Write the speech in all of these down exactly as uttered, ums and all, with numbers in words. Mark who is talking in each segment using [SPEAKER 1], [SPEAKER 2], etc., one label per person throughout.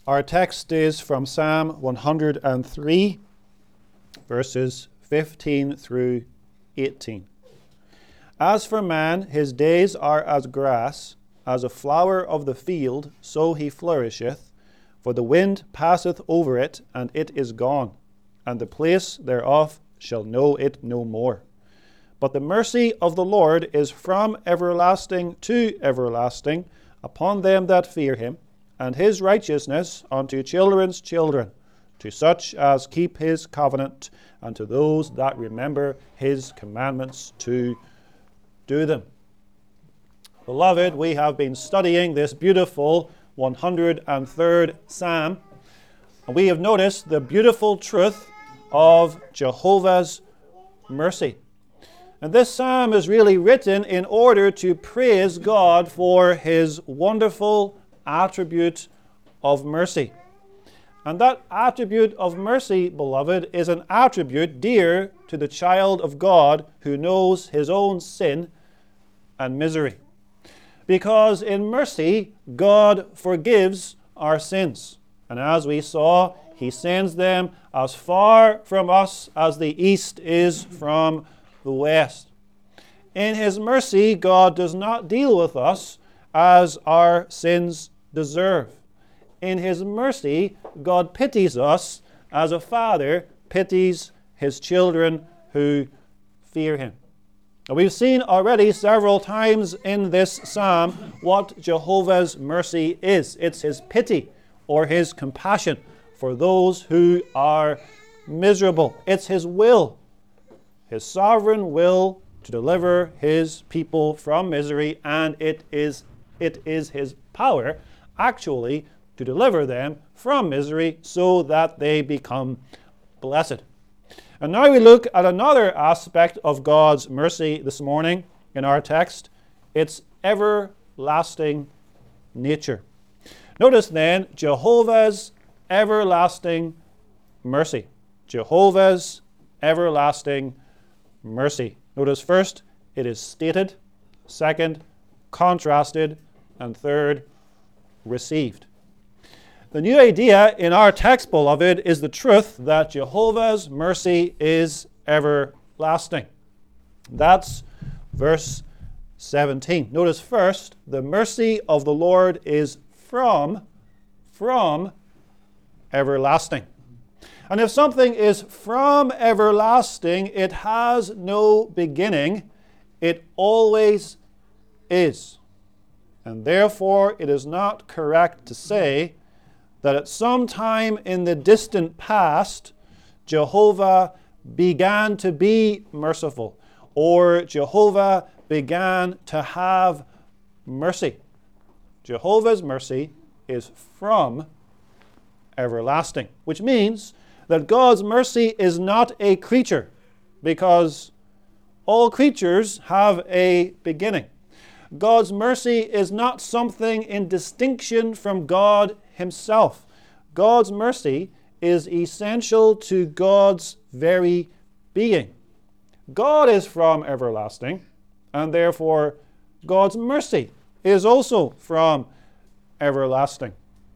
[SPEAKER 1] Our text is from Psalm one hundred three, verses fifteen through eighteen. As for man, his days are as grass, as a flower of the field, so he flourisheth. For the wind passeth over it, and it is gone, and the place thereof shall know it no more. But the mercy of the Lord is from everlasting to everlasting upon them that fear him, and his righteousness unto children's children, to such as keep his covenant, and to those that remember his commandments to do them. Beloved, we have been studying this beautiful one hundred third Psalm, and we have noticed the beautiful truth of Jehovah's mercy. And this psalm is really written in order to praise God for his wonderful attribute of mercy. And that attribute of mercy, beloved, is an attribute dear to the child of God who knows his own sin and misery. Because in mercy, God forgives our sins. And as we saw, he sends them as far from us as the east is from the west. In his mercy, God does not deal with us as our sins deserve. In his mercy, God pities us as a father pities his children who fear him. Now, we've seen already several times in this psalm what Jehovah's mercy is. It's his pity or his compassion for those who are miserable. It's his will, his sovereign will to deliver his people from misery, and it is it is his power actually to deliver them from misery so that they become blessed. And now we look at another aspect of God's mercy this morning in our text. It's everlasting nature. Notice then Jehovah's everlasting mercy. Jehovah's everlasting mercy. Notice first, it is stated. Second, contrasted. And third, received. The new idea in our text, beloved, is the truth that Jehovah's mercy is everlasting. That's verse seventeen. Notice first, the mercy of the Lord is from, from everlasting. And if something is from everlasting, it has no beginning. It always is. And therefore, it is not correct to say that at some time in the distant past, Jehovah began to be merciful, or Jehovah began to have mercy. Jehovah's mercy is from everlasting, which means that God's mercy is not a creature, because all creatures have a beginning. God's mercy is not something in distinction from God himself. God's mercy is essential to God's very being. God is from everlasting, and therefore God's mercy is also from everlasting.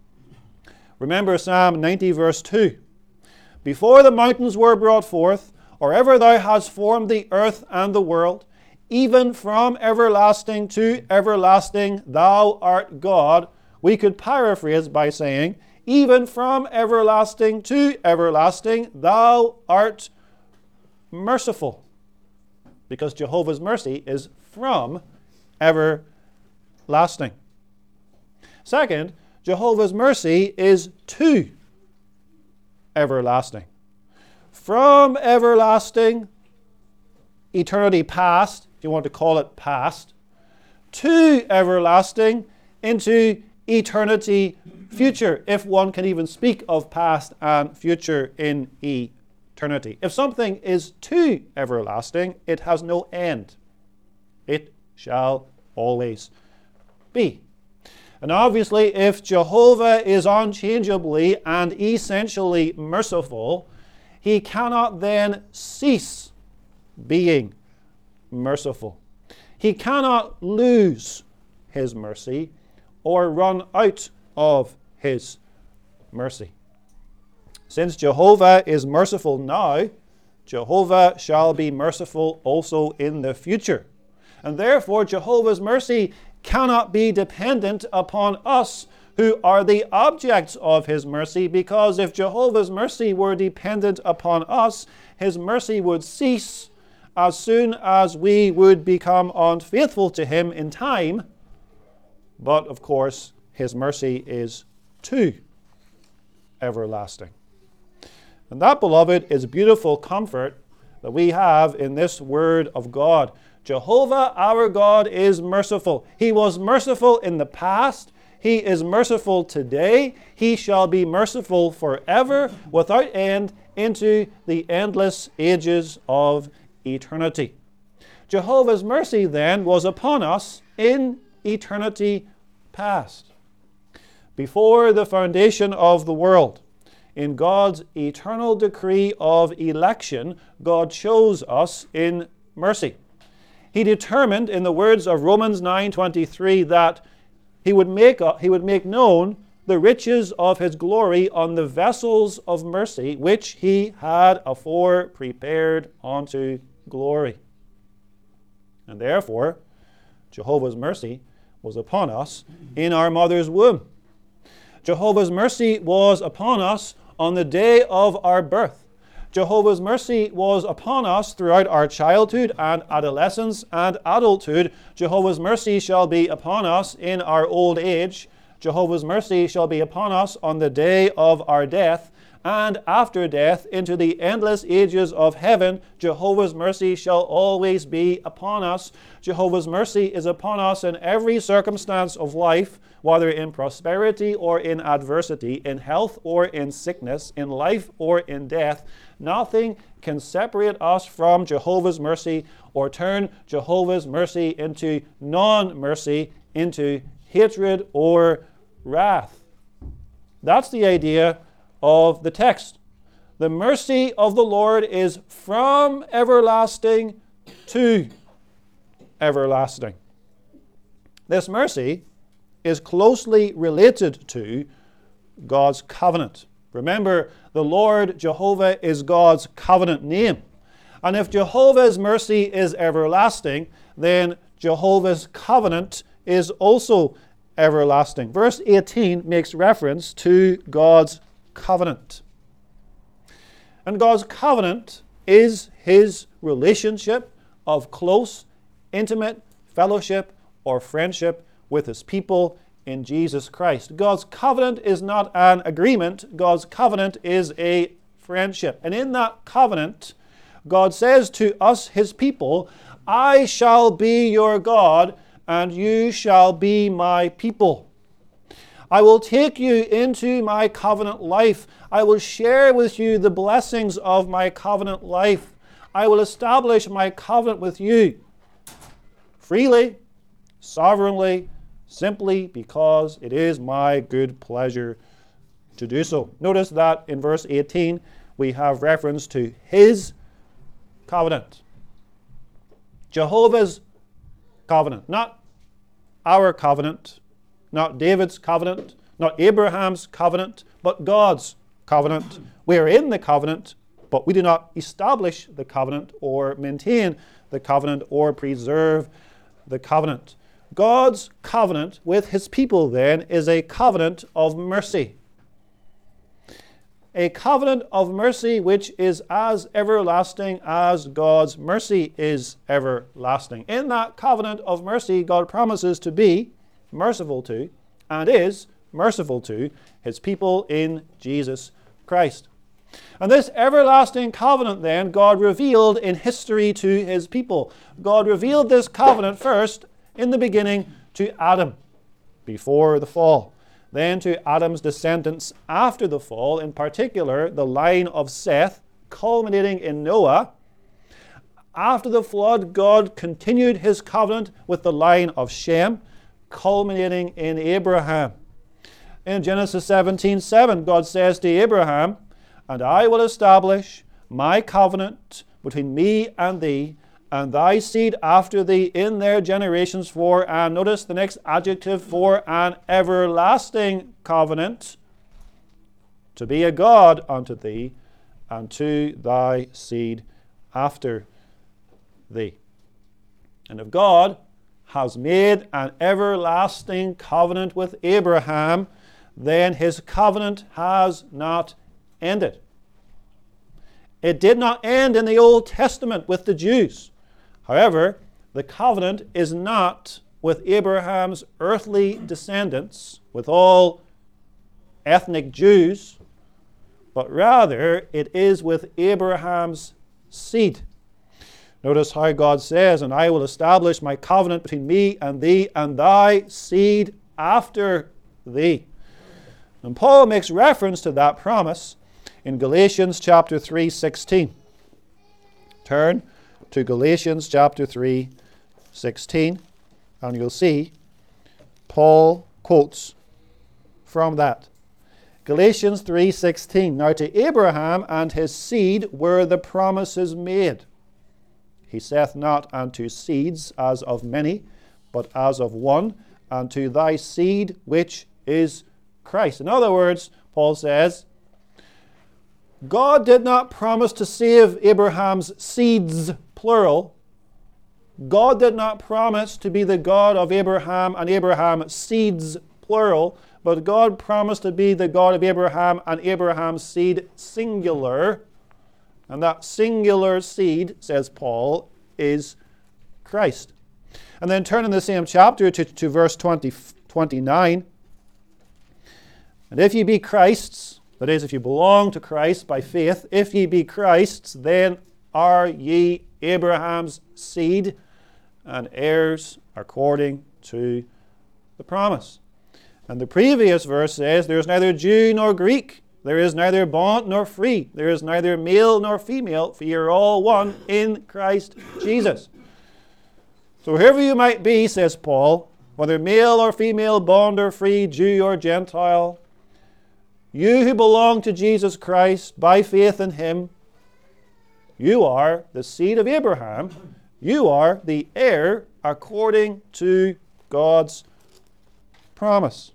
[SPEAKER 1] Remember Psalm ninety, verse two. Before the mountains were brought forth, or ever thou hast formed the earth and the world, even from everlasting to everlasting, thou art God. We could paraphrase by saying, even from everlasting to everlasting, thou art merciful. Because Jehovah's mercy is from everlasting. Second, Jehovah's mercy is to everlasting. From everlasting, eternity past, if you want to call it past, to everlasting, into eternity future, if one can even speak of past and future in eternity. If something is to everlasting, it has no end. It shall always be. And obviously, if Jehovah is unchangeably and essentially merciful, he cannot then cease being merciful. He cannot lose his mercy or run out of his mercy. Since Jehovah is merciful now, Jehovah shall be merciful also in the future. And therefore, Jehovah's mercy cannot be dependent upon us who are the objects of his mercy, because if Jehovah's mercy were dependent upon us, his mercy would cease as soon as we would become unfaithful to him in time. But of course, his mercy is too everlasting. And that, beloved, is beautiful comfort that we have in this word of God. Jehovah our God is merciful. He was merciful in the past. He is merciful today. He shall be merciful forever, without end, into the endless ages of eternity. Jehovah's mercy then was upon us in eternity past. Before the foundation of the world, in God's eternal decree of election, God chose us in mercy. He determined, in the words of Romans nine twenty-three, that he would make uh, he would make known the riches of his glory on the vessels of mercy, which he had afore prepared unto glory. And therefore, Jehovah's mercy was upon us in our mother's womb. Jehovah's mercy was upon us on the day of our birth. Jehovah's mercy was upon us throughout our childhood and adolescence and adulthood. Jehovah's mercy shall be upon us in our old age. Jehovah's mercy shall be upon us on the day of our death, and after death into the endless ages of heaven. Jehovah's mercy shall always be upon us. Jehovah's mercy is upon us in every circumstance of life, whether in prosperity or in adversity, in health or in sickness, in life or in death. Nothing can separate us from Jehovah's mercy or turn Jehovah's mercy into non-mercy, into hatred or wrath. That's the idea of the text. The mercy of the Lord is from everlasting to everlasting. This mercy is closely related to God's covenant. Remember, the Lord Jehovah is God's covenant name. And if Jehovah's mercy is everlasting, then Jehovah's covenant is also everlasting. Verse eighteen makes reference to God's covenant. And God's covenant is his relationship of close, intimate fellowship or friendship with his people in Jesus Christ. God's covenant is not an agreement. God's covenant is a friendship. And in that covenant, God says to us, his people, I shall be your God, and you shall be my people. I will take you into my covenant life. I will share with you the blessings of my covenant life. I will establish my covenant with you freely, sovereignly, simply because it is my good pleasure to do so. Notice that in verse eighteen, we have reference to his covenant. Jehovah's covenant, not our covenant, not David's covenant, not Abraham's covenant, but God's covenant. We are in the covenant, but we do not establish the covenant or maintain the covenant or preserve the covenant. God's covenant with his people, then, is a covenant of mercy. A covenant of mercy which is as everlasting as God's mercy is everlasting. In that covenant of mercy, God promises to be merciful to, and is merciful to, his people in Jesus Christ. And this everlasting covenant, then, God revealed in history to his people. God revealed this covenant first in the beginning to Adam before the fall, then to Adam's descendants after the fall, in particular the line of Seth, culminating in Noah. After the flood, God continued his covenant with the line of Shem, culminating in Abraham. In Genesis seventeen seven, God says to Abraham, and I will establish my covenant between me and thee, and thy seed after thee in their generations for, and notice the next adjective, for an everlasting covenant to be a God unto thee, and to thy seed after thee. And if God has made an everlasting covenant with Abraham, then his covenant has not ended. It did not end in the Old Testament with the Jews. However, the covenant is not with Abraham's earthly descendants, with all ethnic Jews, but rather it is with Abraham's seed. Notice how God says, and I will establish my covenant between me and thee and thy seed after thee. And Paul makes reference to that promise in Galatians chapter three, sixteen. Turn to Galatians chapter three, sixteen, and you'll see Paul quotes from that. Galatians three, sixteen. Now to Abraham and his seed were the promises made. He saith not unto seeds as of many, but as of one, and to thy seed which is Christ. In other words, Paul says, God did not promise to save Abraham's seeds, plural. God did not promise to be the God of Abraham and Abraham's seeds, plural, but God promised to be the God of Abraham and Abraham's seed, singular. And that singular seed, says Paul, is Christ. And then turn in the same chapter to, to verse twenty, twenty-nine. And if ye be Christ's, that is, if you belong to Christ by faith, if ye be Christ's, then are ye Abraham's seed and heirs according to the promise. And the previous verse says, there is neither Jew nor Greek, there is neither bond nor free, there is neither male nor female, for ye are all one in Christ Jesus. So whoever you might be, says Paul, whether male or female, bond or free, Jew or Gentile, you who belong to Jesus Christ by faith in him, you are the seed of Abraham. You are the heir according to God's promise.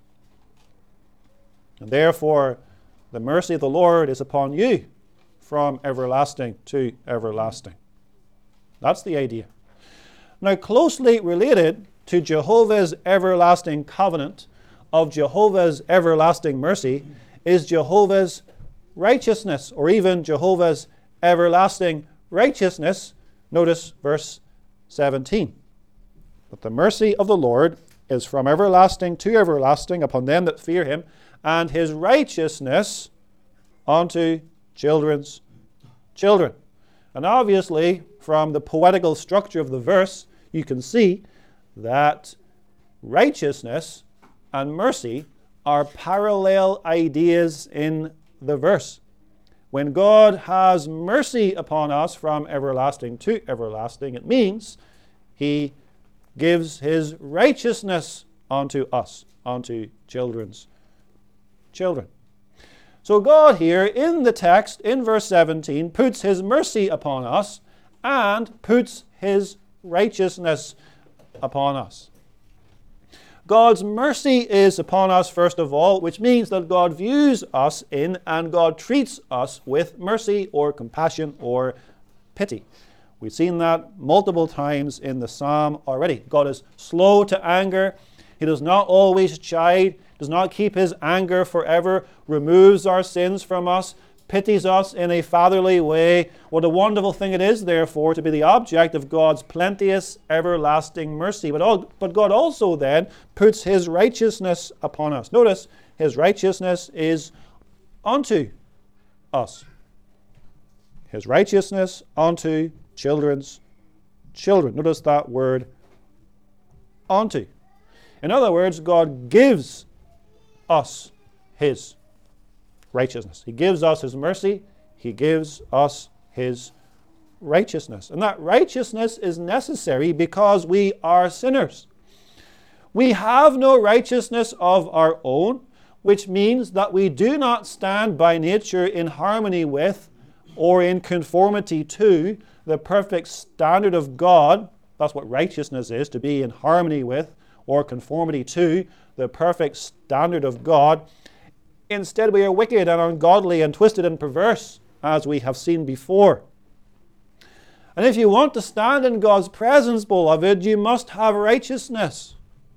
[SPEAKER 1] And therefore, the mercy of the Lord is upon you from everlasting to everlasting. That's the idea. Now, closely related to Jehovah's everlasting covenant of Jehovah's everlasting mercy is Jehovah's righteousness, or even Jehovah's everlasting righteousness. Notice verse seventeen. But the mercy of the Lord is from everlasting to everlasting upon them that fear him, and his righteousness unto children's children. And obviously, from the poetical structure of the verse, you can see that righteousness and mercy are parallel ideas in the verse. When God has mercy upon us from everlasting to everlasting, it means he gives his righteousness unto us, unto children's children. So God here in the text, in verse seventeen, puts his mercy upon us and puts his righteousness upon us. God's mercy is upon us, first of all, which means that God views us in and God treats us with mercy or compassion or pity. We've seen that multiple times in the psalm already. God is slow to anger. He does not always chide, does not keep his anger forever, removes our sins from us, pities us in a fatherly way. What a wonderful thing it is, therefore, to be the object of God's plenteous, everlasting mercy. But, all, but God also then puts his righteousness upon us. Notice, his righteousness is unto us. His righteousness unto children's children. Notice that word, unto. In other words, God gives us his righteousness. He gives us his mercy. He gives us his righteousness. And that righteousness is necessary because we are sinners. We have no righteousness of our own, which means that we do not stand by nature in harmony with or in conformity to the perfect standard of God. That's what righteousness is, to be in harmony with or conformity to the perfect standard of God. Instead, we are wicked and ungodly and twisted and perverse, as we have seen before. And if you want to stand in God's presence, beloved, you must have righteousness.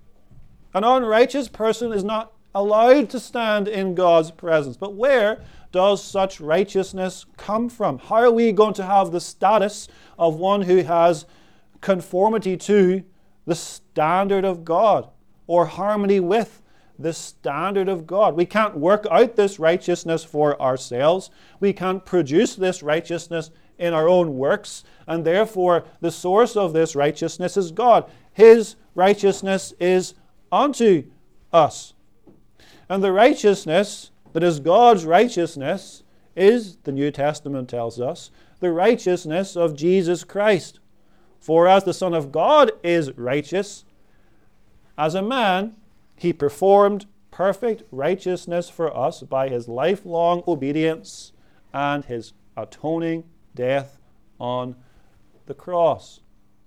[SPEAKER 1] An unrighteous person is not allowed to stand in God's presence. But where does such righteousness come from? How are we going to have the status of one who has conformity to the standard of God, or harmony with the standard of God? We can't work out this righteousness for ourselves. We can't produce this righteousness in our own works, and therefore the source of this righteousness is God. His righteousness is unto us. And the righteousness that is God's righteousness is, the New Testament tells us, the righteousness of Jesus Christ. For as the Son of God is righteous, as a man, he performed perfect righteousness for us by his lifelong obedience and his atoning death on the cross.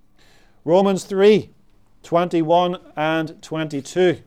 [SPEAKER 1] Romans three, twenty-one and twenty-two.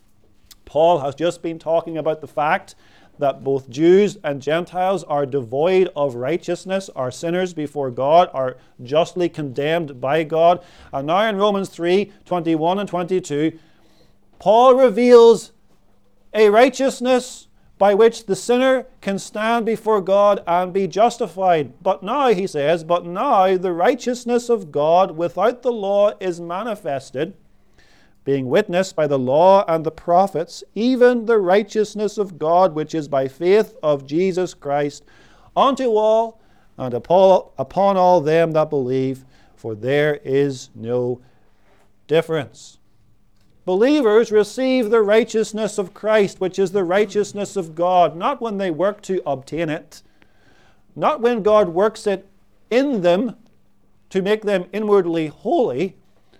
[SPEAKER 1] Paul has just been talking about the fact that both Jews and Gentiles are devoid of righteousness, are sinners before God, are justly condemned by God. And now in Romans three, twenty-one and twenty-two, Paul reveals a righteousness by which the sinner can stand before God and be justified. But now, he says, but now the righteousness of God without the law is manifested, being witnessed by the law and the prophets, even the righteousness of God, which is by faith of Jesus Christ, unto all and upon all them that believe, for there is no difference. Believers receive the righteousness of Christ, which is the righteousness of God, not when they work to obtain it, not when God works it in them to make them inwardly holy,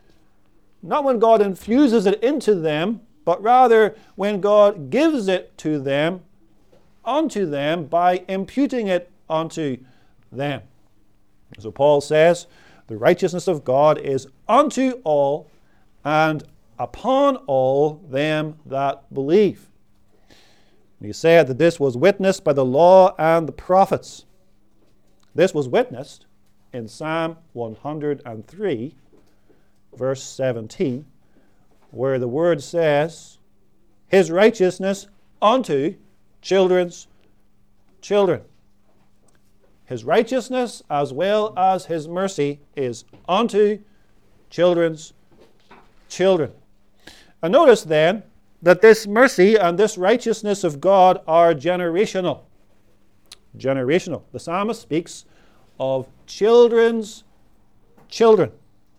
[SPEAKER 1] not when God infuses it into them, but rather when God gives it to them, unto them, by imputing it unto them. So Paul says, the righteousness of God is unto all and upon all them that believe. And he said that this was witnessed by the law and the prophets. This was witnessed in Psalm one hundred three, verse seventeen, where the word says, his righteousness unto children's children. His righteousness as well as his mercy is unto children's children. And notice then that this mercy and this righteousness of God are generational. Generational. The psalmist speaks of children's children.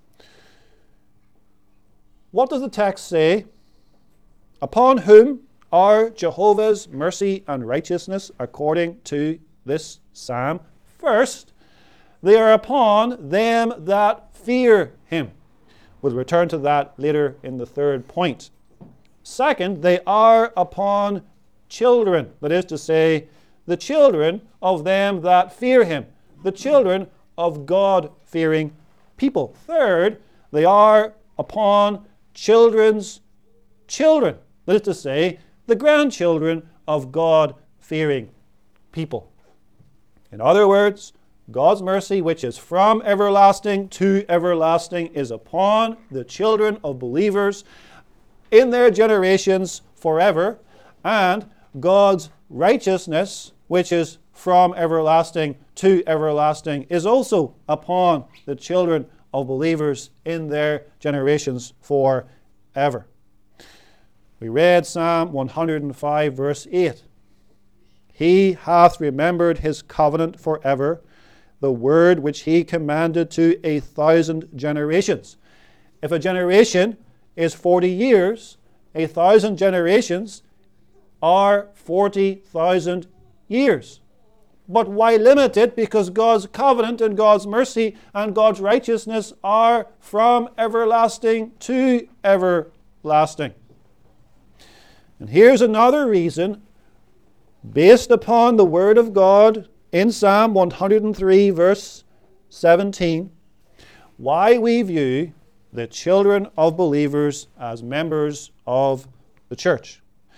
[SPEAKER 1] What does the text say? Upon whom are Jehovah's mercy and righteousness according to this psalm? First, they are upon them that fear him. We'll return to that later in the third point. Second, they are upon children. That is to say, the children of them that fear him. The children of God-fearing people. Third, they are upon children's children. That is to say, the grandchildren of God-fearing people. In other words, God's mercy, which is from everlasting to everlasting, is upon the children of believers in their generations forever, and God's righteousness, which is from everlasting to everlasting, is also upon the children of believers in their generations forever. We read Psalm one hundred five, verse eight. He hath remembered his covenant forever, the word which he commanded to a thousand generations. If a generation is forty years, a thousand generations are forty thousand years. But why limit it? Because God's covenant and God's mercy and God's righteousness are from everlasting to everlasting. And here's another reason, based upon the Word of God in Psalm one hundred three, verse seventeen, why we view the children of believers as members of the church.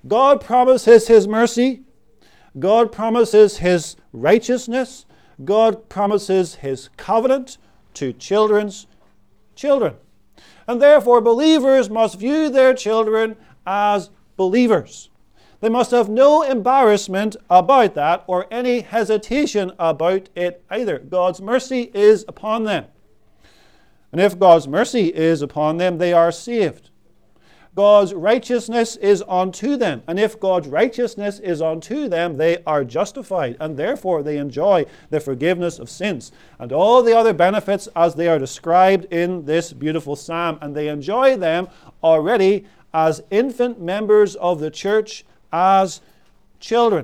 [SPEAKER 1] God promises his mercy. God promises his righteousness. God promises his covenant to children's children. And therefore, believers must view their children as believers. They must have no embarrassment about that or any hesitation about it either. God's mercy is upon them. And if God's mercy is upon them, they are saved. God's righteousness is unto them. And if God's righteousness is unto them, they are justified. And therefore they enjoy the forgiveness of sins and all the other benefits as they are described in this beautiful psalm. And they enjoy them already as infant members of the church, as children.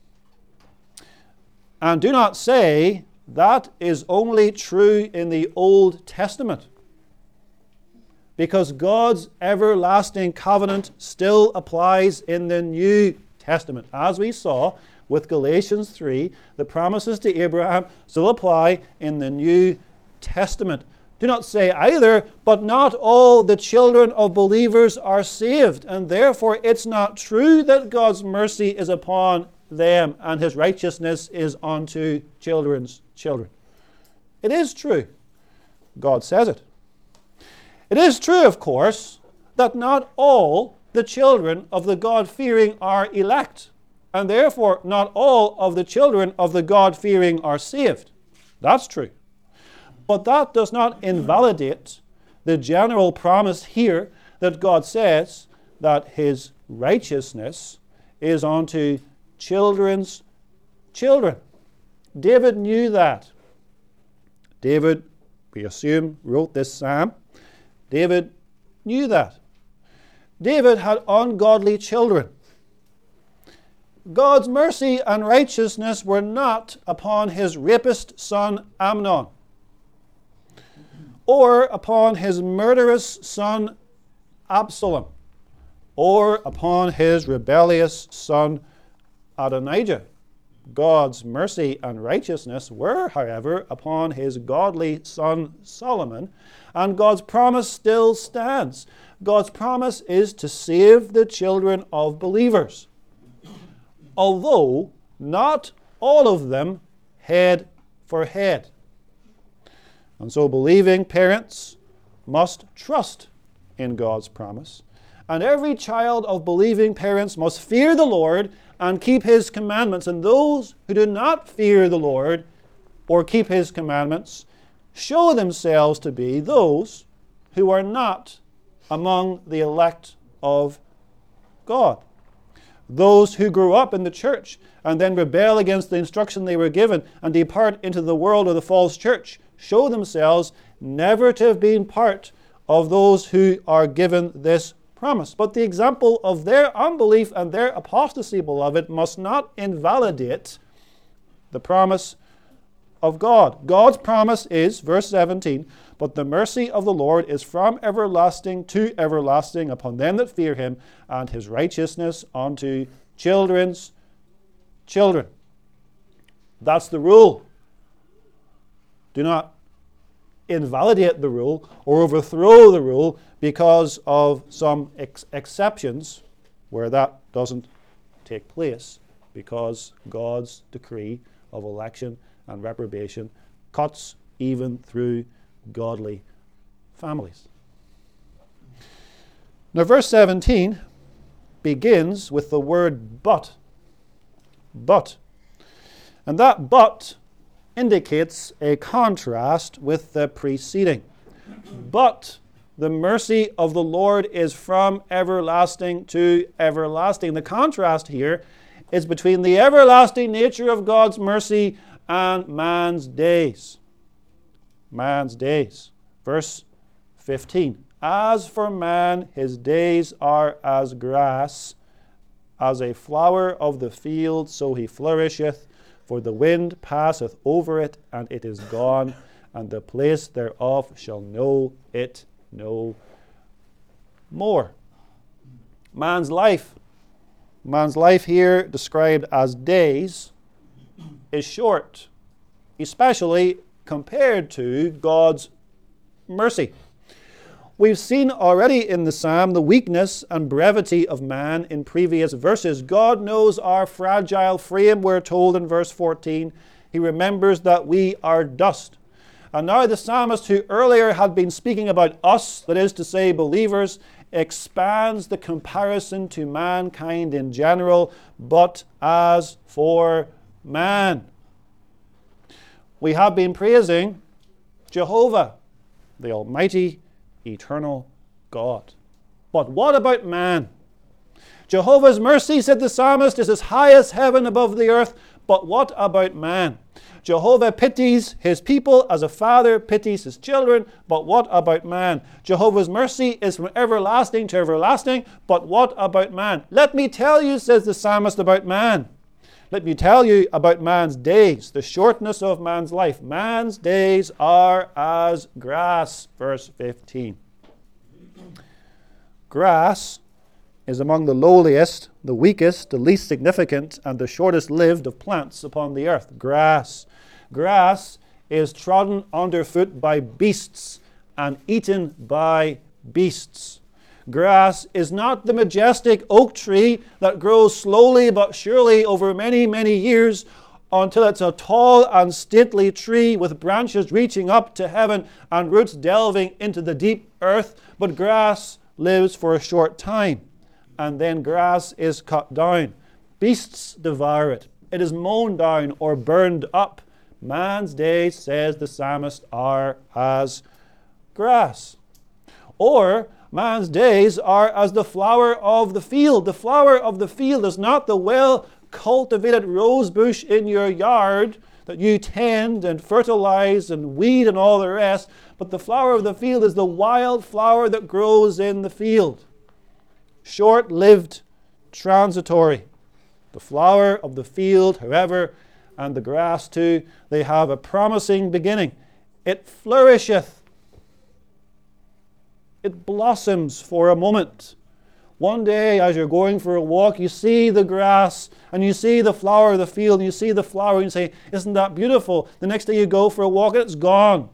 [SPEAKER 1] And do not say that is only true in the Old Testament, because God's everlasting covenant still applies in the New Testament. As we saw with Galatians three, the promises to Abraham still apply in the New Testament. Do not say either, but not all the children of believers are saved, and therefore it's not true that God's mercy is upon them and his righteousness is unto children's children. It is true. God says it. It is true, of course, that not all the children of the God-fearing are elect, and therefore not all of the children of the God-fearing are saved. That's true. But that does not invalidate the general promise here that God says that his righteousness is unto children's children. David knew that. David, we assume, wrote this psalm. David knew that. David had ungodly children. God's mercy and righteousness were not upon his rapist son Amnon, or upon his murderous son Absalom, or upon his rebellious son Adonijah. God's mercy and righteousness were, however, upon his godly son Solomon, and God's promise still stands. God's promise is to save the children of believers, although not all of them head for head. And so believing parents must trust in God's promise, and every child of believing parents must fear the Lord and keep his commandments. And those who do not fear the Lord or keep his commandments show themselves to be those who are not among the elect of God. Those who grew up in the church and then rebel against the instruction they were given and depart into the world of the false church show themselves never to have been part of those who are given this promise. But the example of their unbelief and their apostasy, beloved, must not invalidate the promise of God. God's promise is, verse seventeen, but the mercy of the Lord is from everlasting to everlasting upon them that fear him, and his righteousness unto children's children. That's the rule. Do not invalidate the rule or overthrow the rule because of some ex- exceptions where that doesn't take place, because God's decree of election and reprobation cuts even through godly families. Now, verse seventeen begins with the word but. But. And that but indicates a contrast with the preceding. But the mercy of the Lord is from everlasting to everlasting. The contrast here is between the everlasting nature of God's mercy and man's days. Man's days. Verse fifteen. As for man, his days are as grass, as a flower of the field, so he flourisheth. For the wind passeth over it, and it is gone, and the place thereof shall know it no more. Man's life, man's life here described as days, is short, especially compared to God's mercy. We've seen already in the psalm the weakness and brevity of man in previous verses. God knows our fragile frame, we're told in verse fourteen. He remembers that we are dust. And now the psalmist, who earlier had been speaking about us, that is to say believers, expands the comparison to mankind in general, but as for man. We have been praising Jehovah, the Almighty, eternal God. But what about man? Jehovah's mercy, said the psalmist, is as high as heaven above the earth. But what about man? Jehovah pities his people as a father pities his children. But what about man? Jehovah's mercy is from everlasting to everlasting. But what about man? Let me tell you, says the psalmist, about man. Let me tell you about man's days, the shortness of man's life. Man's days are as grass, verse fifteen. Grass is among the lowliest, the weakest, the least significant, and the shortest lived of plants upon the earth. Grass. Grass is trodden underfoot by beasts and eaten by beasts. Grass is not the majestic oak tree that grows slowly but surely over many, many years until it's a tall and stately tree with branches reaching up to heaven and roots delving into the deep earth. But grass lives for a short time, and then grass is cut down. Beasts devour it. It is mown down or burned up. Man's days, says the psalmist, are as grass. Or man's days are as the flower of the field. The flower of the field is not the well-cultivated rose bush in your yard that you tend and fertilize and weed and all the rest, but the flower of the field is the wild flower that grows in the field. Short-lived, transitory. The flower of the field, however, and the grass too, they have a promising beginning. It flourisheth. It blossoms for a moment. One day, as you're going for a walk, you see the grass and you see the flower of the field, and you see the flower and you say, isn't that beautiful? The next day you go for a walk and it's gone.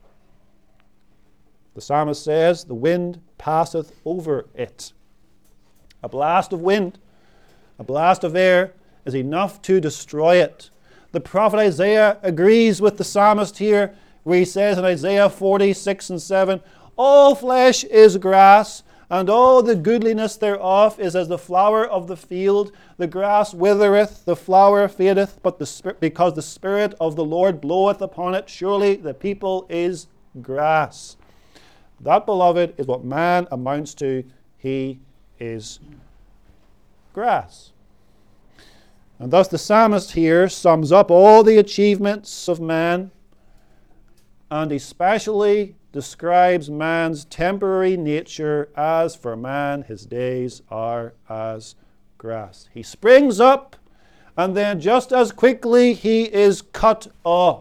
[SPEAKER 1] The psalmist says, the wind passeth over it. A blast of wind, a blast of air is enough to destroy it. The prophet Isaiah agrees with the psalmist here, where he says in Isaiah forty, six and seven, all flesh is grass, and all the goodliness thereof is as the flower of the field. The grass withereth, the flower fadeth, but the because the Spirit of the Lord bloweth upon it, surely the people is grass. That, beloved, is what man amounts to. He is grass. And thus the psalmist here sums up all the achievements of man, and especially describes man's temporary nature. As for man, his days are as grass. He springs up, and then just as quickly he is cut off.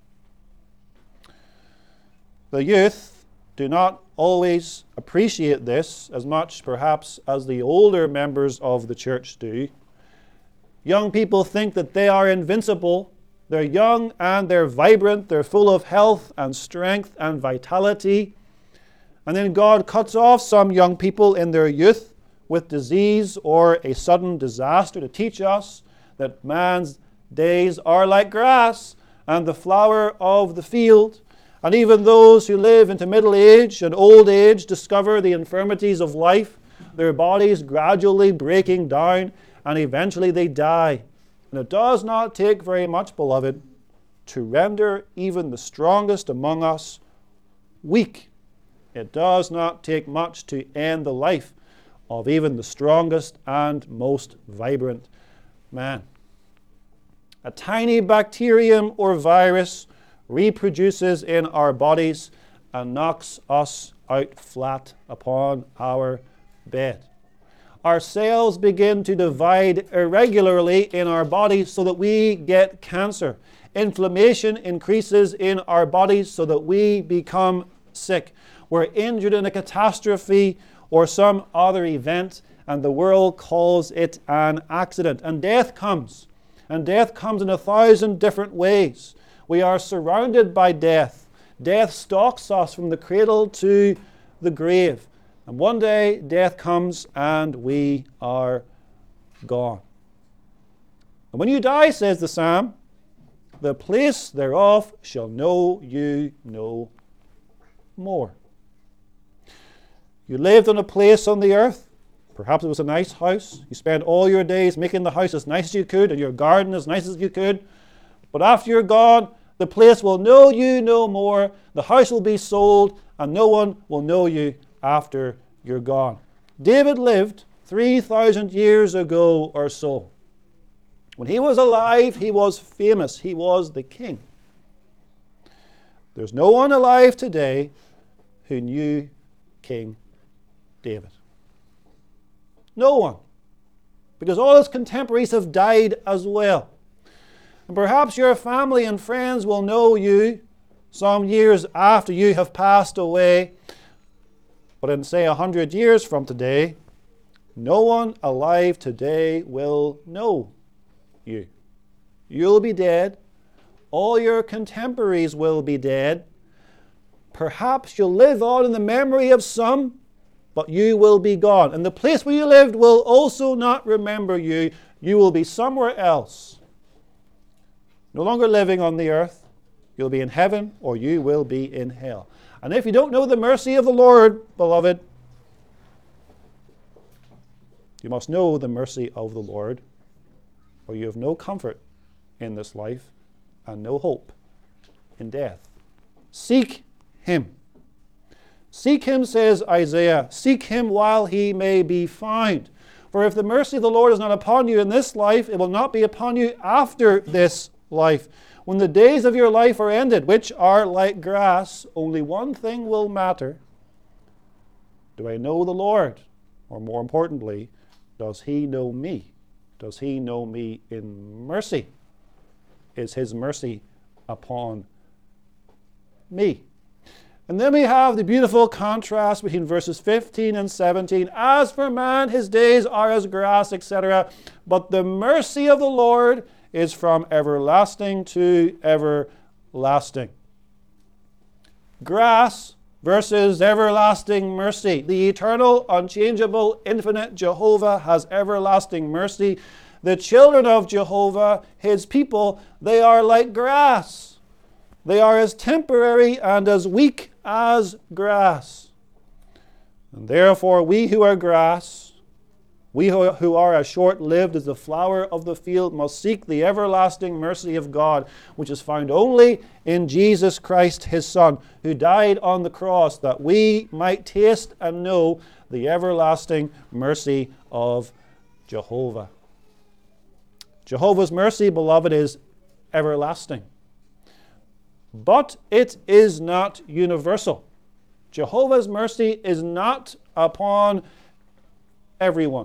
[SPEAKER 1] The youth do not always appreciate this as much, perhaps, as the older members of the church do. Young people think that they are invincible. They're young and they're vibrant. They're full of health and strength and vitality. And then God cuts off some young people in their youth with disease or a sudden disaster to teach us that man's days are like grass and the flower of the field. And even those who live into middle age and old age discover the infirmities of life, their bodies gradually breaking down, and eventually they die. And it does not take very much, beloved, to render even the strongest among us weak. It does not take much to end the life of even the strongest and most vibrant man. A tiny bacterium or virus reproduces in our bodies and knocks us out flat upon our bed. Our cells begin to divide irregularly in our bodies so that we get cancer. Inflammation increases in our bodies so that we become sick. We're injured in a catastrophe or some other event, and the world calls it an accident. And death comes. And death comes in a thousand different ways. We are surrounded by death. Death stalks us from the cradle to the grave. And one day death comes and we are gone. And when you die, says the psalm, the place thereof shall know you no more. You lived in a place on the earth. Perhaps it was a nice house. You spent all your days making the house as nice as you could and your garden as nice as you could. But after you're gone, the place will know you no more. The house will be sold and no one will know you after you're gone. David lived three thousand years ago or so. When he was alive, he was famous. He was the king. There's no one alive today who knew King David. No one. Because all his contemporaries have died as well. And perhaps your family and friends will know you some years after you have passed away. But in, say, a hundred years from today, no one alive today will know you. You'll be dead. All your contemporaries will be dead. Perhaps you'll live on in the memory of some, but you will be gone. And the place where you lived will also not remember you. You will be somewhere else. No longer living on the earth. You'll be in heaven or you will be in hell. And if you don't know the mercy of the Lord, beloved, you must know the mercy of the Lord, or you have no comfort in this life and no hope in death. Seek him. Seek him, says Isaiah. Seek him while he may be found. For if the mercy of the Lord is not upon you in this life, it will not be upon you after this life. When the days of your life are ended, which are like grass, only one thing will matter. Do I know the Lord? Or more importantly, does he know me? Does he know me in mercy? Is his mercy upon me? And then we have the beautiful contrast between verses fifteen and seventeen. As for man, his days are as grass, et cetera. But the mercy of the Lord is from everlasting to everlasting. Grass versus everlasting mercy. The eternal, unchangeable, infinite Jehovah has everlasting mercy. The children of Jehovah, his people, they are like grass. They are as temporary and as weak as grass. And therefore we who are grass, we who are as short-lived as the flower of the field, must seek the everlasting mercy of God, which is found only in Jesus Christ, his Son, who died on the cross that we might taste and know the everlasting mercy of Jehovah. Jehovah's mercy, beloved, is everlasting. But it is not universal. Jehovah's mercy is not upon everyone.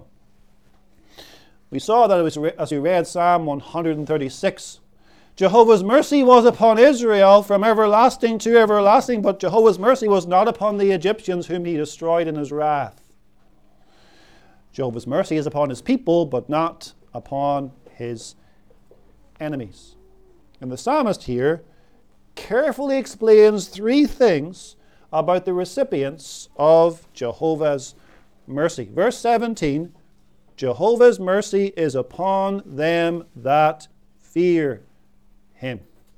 [SPEAKER 1] We saw that it was, as we read Psalm one thirty-six. Jehovah's mercy was upon Israel from everlasting to everlasting, but Jehovah's mercy was not upon the Egyptians whom he destroyed in his wrath. Jehovah's mercy is upon his people, but not upon his enemies. And the psalmist here carefully explains three things about the recipients of Jehovah's mercy. Verse seventeen, Jehovah's mercy is upon them that fear him.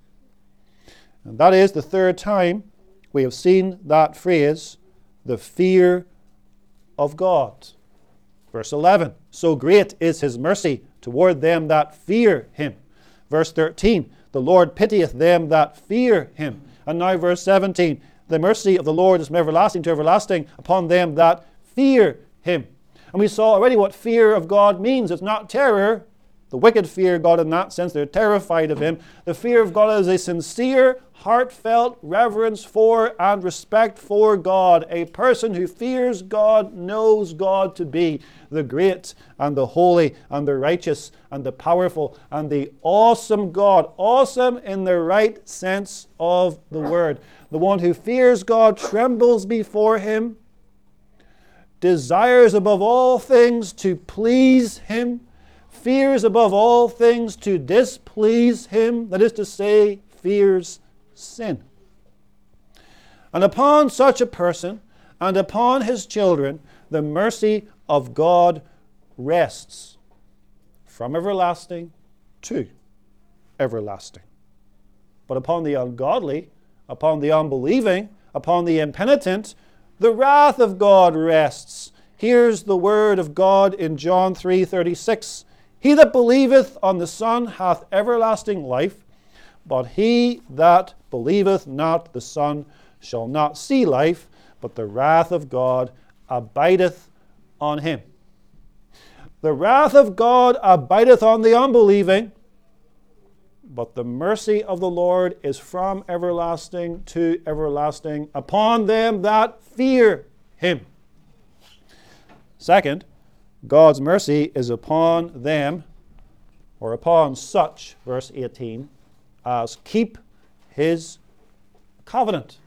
[SPEAKER 1] And that is the third time we have seen that phrase, the fear of God. Verse eleven, so great is his mercy toward them that fear him. Verse thirteen, the Lord pitieth them that fear him. And now verse seventeen, the mercy of the Lord is from everlasting to everlasting upon them that fear him. And we saw already what fear of God means. It's not terror. The wicked fear God in that sense. They're terrified of him. The fear of God is a sincere, heartfelt reverence for and respect for God. A person who fears God knows God to be the great and the holy and the righteous and the powerful and the awesome God. Awesome in the right sense of the word. The one who fears God trembles before him, desires above all things to please him, fears above all things to displease him, that is to say, fears sin. And upon such a person, and upon his children the mercy of God rests from everlasting to everlasting. But upon the ungodly, upon the unbelieving, upon the impenitent, the wrath of God rests. Here's the word of God in John three thirty-six. He that believeth on the Son hath everlasting life, but he that believeth not the Son shall not see life, but the wrath of God abideth on him. The wrath of God abideth on the unbelieving, but the mercy of the Lord is from everlasting to everlasting upon them that fear him. Second, God's mercy is upon them, or upon such, verse eighteen, as keep his covenant.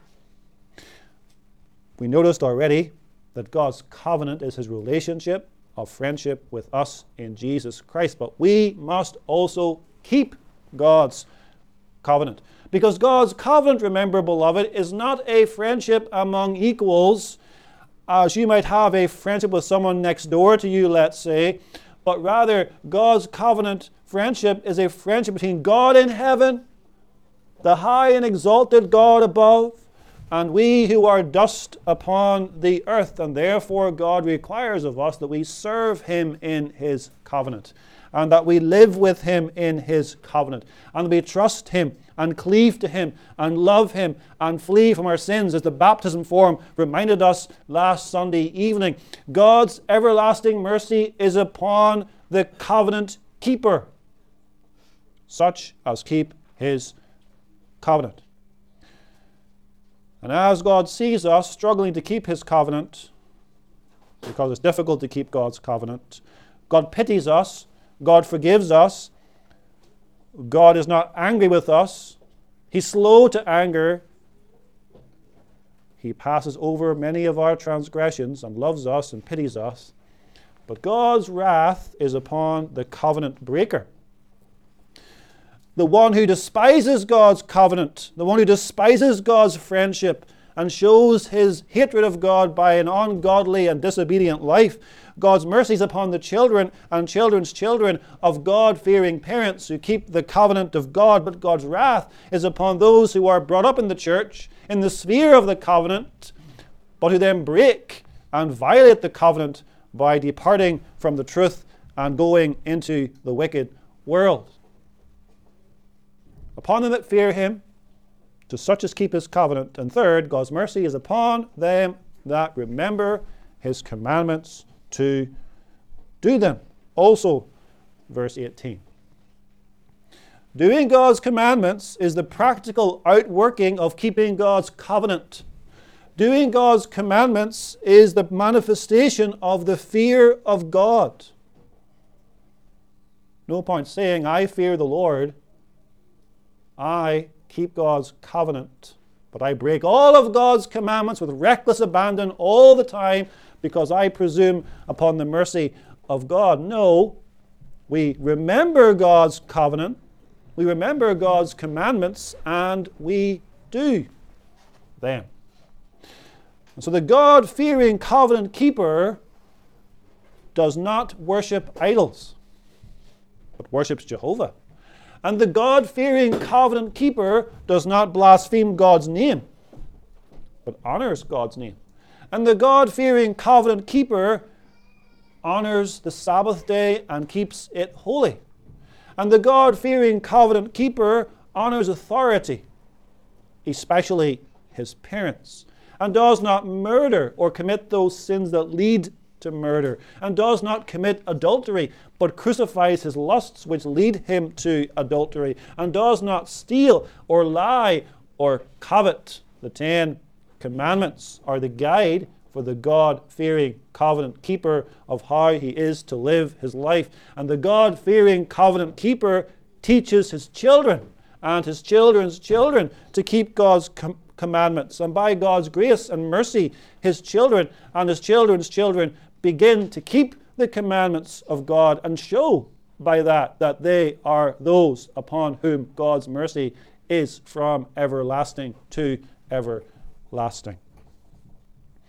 [SPEAKER 1] We noticed already that God's covenant is his relationship of friendship with us in Jesus Christ, but we must also keep God's covenant. Because God's covenant, remember, beloved, is not a friendship among equals, as you might have a friendship with someone next door to you, let's say, but rather God's covenant friendship is a friendship between God in heaven, the high and exalted God above, and we who are dust upon the earth, and therefore God requires of us that we serve him in his covenant, and that we live with him in his covenant, and we trust him and cleave to him and love him and flee from our sins, as the baptism form reminded us last Sunday evening. God's everlasting mercy is upon the covenant keeper, such as keep his covenant. And as God sees us struggling to keep his covenant, because it's difficult to keep God's covenant, God pities us, God forgives us, God is not angry with us, he's slow to anger, he passes over many of our transgressions and loves us and pities us, but God's wrath is upon the covenant breaker. The one who despises God's covenant, the one who despises God's friendship and shows his hatred of God by an ungodly and disobedient life. God's mercies upon the children and children's children of God-fearing parents who keep the covenant of God, but God's wrath is upon those who are brought up in the church, in the sphere of the covenant, but who then break and violate the covenant by departing from the truth and going into the wicked world. Upon them that fear him, to such as keep his covenant. And third, God's mercy is upon them that remember his commandments to do them. Also, verse eighteen. Doing God's commandments is the practical outworking of keeping God's covenant. Doing God's commandments is the manifestation of the fear of God. No point saying, I fear the Lord, I keep God's covenant, but I break all of God's commandments with reckless abandon all the time because I presume upon the mercy of God. No, we remember God's covenant, we remember God's commandments, and we do them. And so the God-fearing covenant keeper does not worship idols, but worships Jehovah. And the God-fearing covenant keeper does not blaspheme God's name, but honors God's name. And the God-fearing covenant keeper honors the Sabbath day and keeps it holy. And the God-fearing covenant keeper honors authority, especially his parents, and does not murder or commit those sins that lead to murder, and does not commit adultery, but crucifies his lusts which lead him to adultery, and does not steal or lie or covet. The Ten Commandments are the guide for the God-fearing covenant keeper of how he is to live his life. And the God-fearing covenant keeper teaches his children and his children's children to keep God's com- commandments. And by God's grace and mercy, his children and his children's children begin to keep the commandments of God and show by that that they are those upon whom God's mercy is from everlasting to everlasting.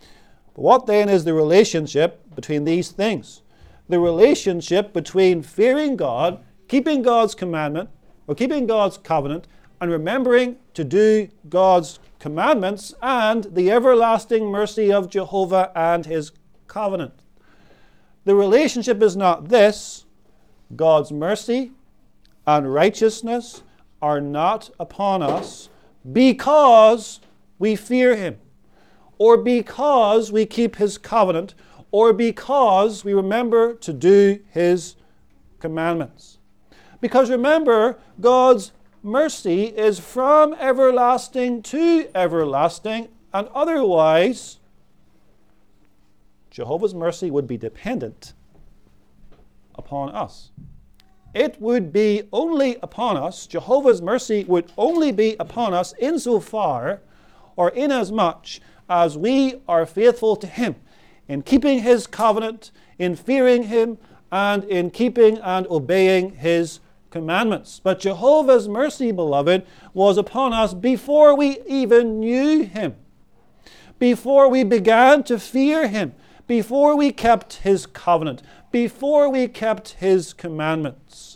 [SPEAKER 1] But what then is the relationship between these things? The relationship between fearing God, keeping God's commandment, or keeping God's covenant, and remembering to do God's commandments, and the everlasting mercy of Jehovah and his covenant. The relationship is not this: God's mercy and righteousness are not upon us because we fear him, or because we keep his covenant, or because we remember to do his commandments. Because remember, God's mercy is from everlasting to everlasting, and otherwise Jehovah's mercy would be dependent upon us. It would be only upon us, Jehovah's mercy would only be upon us insofar or inasmuch as we are faithful to him in keeping his covenant, in fearing him, and in keeping and obeying his commandments. But Jehovah's mercy, beloved, was upon us before we even knew him, before we began to fear him, before we kept his covenant, before we kept his commandments.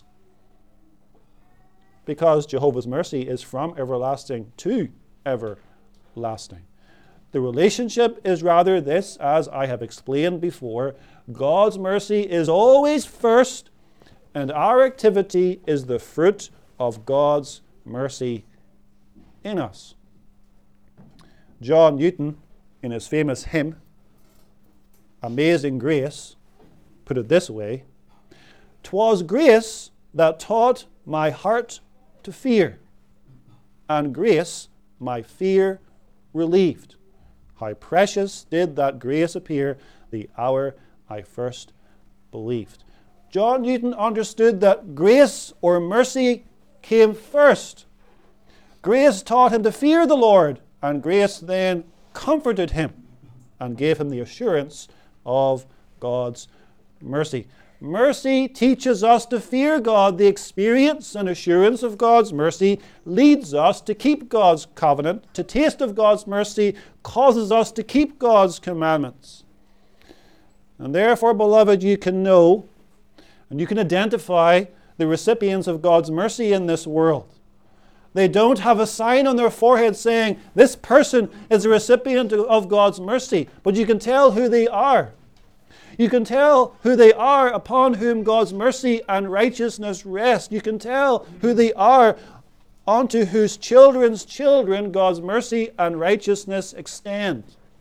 [SPEAKER 1] Because Jehovah's mercy is from everlasting to everlasting. The relationship is rather this, as I have explained before: God's mercy is always first, and our activity is the fruit of God's mercy in us. John Newton, in his famous hymn, Amazing Grace, put it this way: "'Twas grace that taught my heart to fear, and grace my fear relieved. How precious did that grace appear the hour I first believed." John Newton understood that grace or mercy came first. Grace taught him to fear the Lord, and grace then comforted him and gave him the assurance of God's mercy. Mercy teaches us to fear God. The experience and assurance of God's mercy leads us to keep God's covenant. To taste of God's mercy causes us to keep God's commandments. And therefore, beloved, you can know and you can identify the recipients of God's mercy in this world. They don't have a sign on their forehead saying, "This person is a recipient of God's mercy," but you can tell who they are. You can tell who they are upon whom God's mercy and righteousness rest. You can tell who they are unto whose children's children God's mercy and righteousness extend.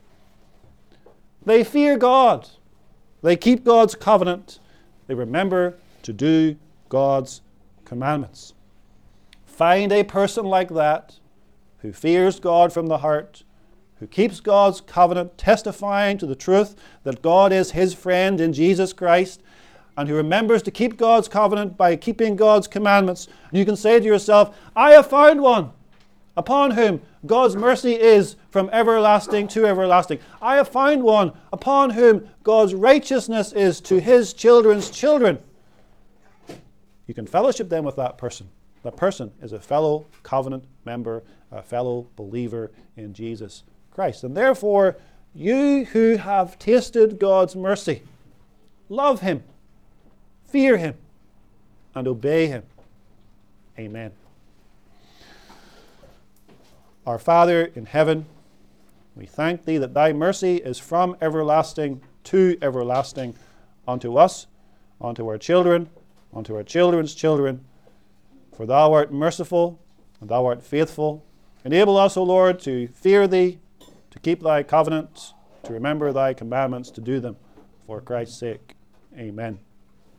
[SPEAKER 1] They fear God. They keep God's covenant. They remember to do God's commandments. Find a person like that, who fears God from the heart, who keeps God's covenant, testifying to the truth that God is his friend in Jesus Christ, and who remembers to keep God's covenant by keeping God's commandments. And you can say to yourself, "I have found one upon whom God's mercy is from everlasting to everlasting. I have found one upon whom God's righteousness is to his children's children." You can fellowship then with that person. That person is a fellow covenant member, a fellow believer in Jesus Christ. And therefore, you who have tasted God's mercy, love him, fear him, and obey him. Amen. Our Father in heaven, we thank thee that thy mercy is from everlasting to everlasting unto us, unto our children, unto our children's children. For thou art merciful, and thou art faithful. Enable us, O Lord, to fear thee, to keep thy covenants, to remember thy commandments, to do them for Christ's sake. Amen.